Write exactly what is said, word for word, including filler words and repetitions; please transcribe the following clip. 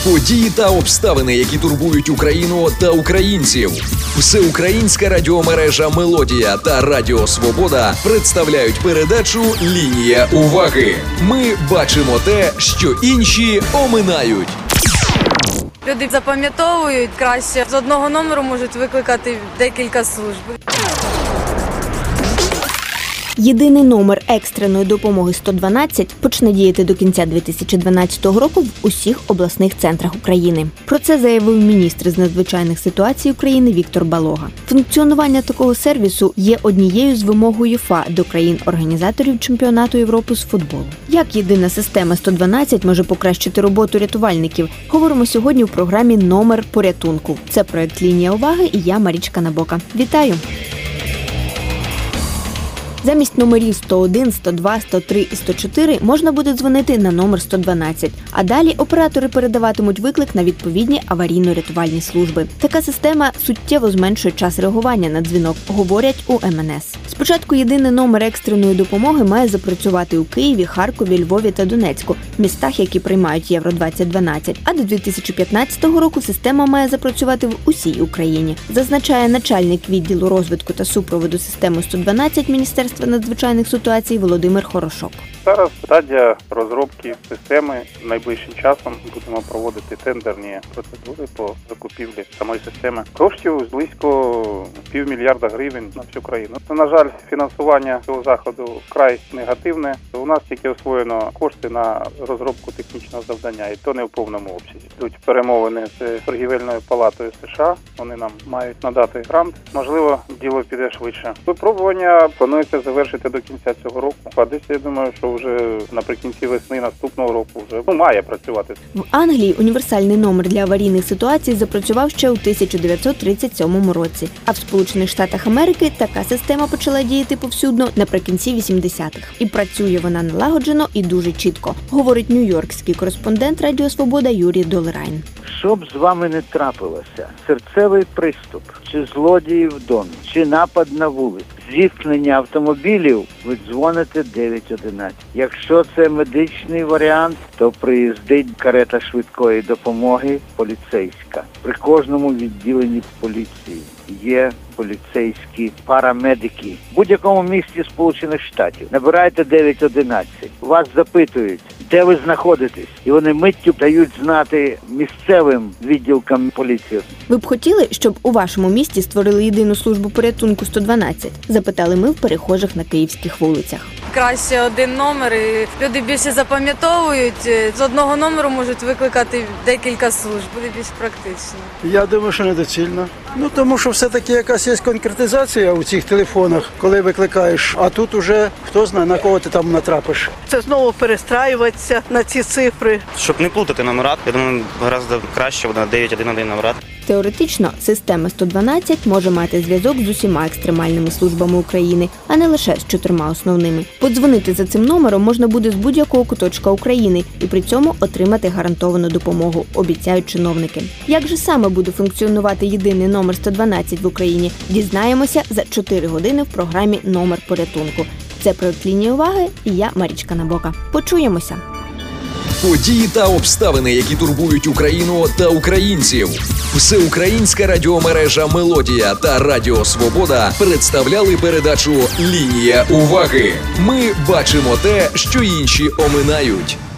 Події та обставини, які турбують Україну та українців. Всеукраїнська радіомережа «Мелодія» та Радіо Свобода представляють передачу «Лінія уваги». Ми бачимо те, що інші оминають. Люди запам'ятовують краще. З одного номеру можуть викликати декілька служб. Єдиний номер екстреної допомоги сто дванадцять почне діяти до кінця дві тисячі дванадцятого року в усіх обласних центрах України. Про це заявив міністр з надзвичайних ситуацій України Віктор Балога. Функціонування такого сервісу є однією з вимог УЄФА до країн-організаторів чемпіонату Європи з футболу. Як єдина система сто дванадцять може покращити роботу рятувальників? Говоримо сьогодні у програмі «Номер порятунку». Це проект «Лінія уваги» і я, Марічка Набока. Вітаю! Замість номерів сто один, сто два, сто три і сто чотири можна буде дзвонити на номер сто дванадцять, а далі оператори передаватимуть виклик на відповідні аварійно-рятувальні служби. Така система суттєво зменшує час реагування на дзвінок, говорять у ем ен ес. Спочатку єдиний номер екстреної допомоги має запрацювати у Києві, Харкові, Львові та Донецьку, містах, які приймають Євро двадцять дванадцять, а до дві тисячі п'ятнадцятого року система має запрацювати в усій Україні, зазначає начальник відділу розвитку та супроводу системи сто дванадцять Міністерства надзвичайних ситуацій Володимир Хорошок. Зараз стадія розробки системи. Найближчим часом будемо проводити тендерні процедури по закупівлі самої системи. Коштів близько півмільярда гривень на всю країну. На жаль, фінансування цього заходу вкрай негативне. У нас тільки освоєно кошти на розробку технічного завдання, і то не в повному обсязі. Йдуть перемовини з торгівельною палатою США. Вони нам мають надати грант. Можливо, діло піде швидше. Випробування планується завершити до кінця цього року. А десь, я думаю, що вже наприкінці весни наступного року вже ну, має працювати. В Англії універсальний номер для аварійних ситуацій запрацював ще у тисяча дев'ятсот тридцять сьомому році. А в Сполучених Штатах Америки така система почала діяти повсюдно наприкінці вісімдесятих. І працює вона налагоджено і дуже чітко, говорить нью-йоркський кореспондент Радіо Свобода Юрій Долерайн. Що б з вами не трапилося, серцевий приступ, чи злодії в домі, чи напад на вулиці, зіткнення автомобілів, ви дзвоните дев'ять одинадцять. Якщо це медичний варіант, то приїздить карета швидкої допомоги поліцейська. При кожному відділенні поліції є поліцейські парамедики. В будь-якому місті Сполучених Штатів набирайте дев'ять одинадцять. Вас запитують, де ви знаходитесь, і вони миттю дають знати місцевим відділкам поліції. Ви б хотіли, щоб у вашому місті створили єдину службу порятунку сто дванадцять? Запитали ми в перехожих на київських вулицях. Краще один номер, і люди більше запам'ятовують. З одного номеру можуть викликати декілька служб. Буде більш практично. Я думаю, що недоцільно. Ну, тому що все-таки якась є конкретизація у цих телефонах, коли викликаєш, а тут уже хто знає, на кого ти там натрапиш. Це знову перестраюватися на ці цифри. Щоб не плутати номера, я думаю, гораздо краще буде дев'ять один один набрати. Теоретично, система сто дванадцять може мати зв'язок з усіма екстремальними службами України, а не лише з чотирма основними. Подзвонити за цим номером можна буде з будь-якого куточка України і при цьому отримати гарантовану допомогу, обіцяють чиновники. Як же саме буде функціонувати єдиний номер сто дванадцять в Україні, дізнаємося за чотири години в програмі «Номер порятунку». Це проект «Лінія уваги» і я, Марічка Набока. Почуємося! Події та обставини, які турбують Україну та українців. Всеукраїнська радіомережа «Мелодія» та Радіо Свобода представляли передачу «Лінія уваги». Ми бачимо те, що інші оминають.